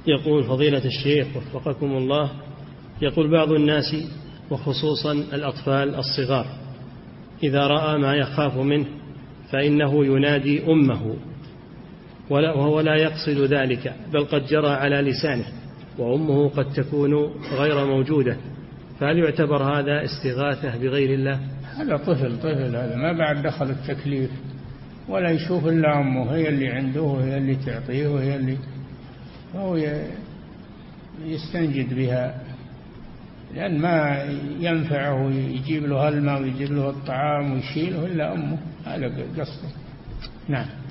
يقول فضيلة الشيخ وفقكم الله، يقول بعض الناس وخصوصا الأطفال الصغار إذا رأى ما يخاف منه فإنه ينادي أمه وهو لا يقصد ذلك، بل قد جرى على لسانه وأمه قد تكون غير موجودة، فهل يعتبر هذا استغاثة بغير الله؟ هذا طفل هذا ما بعد دخل التكليف ولا يشوف إلا أمه، هي اللي عنده وهي اللي تعطيه وهي اللي هو يستنجد بها، لأن ما ينفعه يجيب له الماء ويجيب له الطعام ويشيله إلا أمه، هذا قصده. نعم.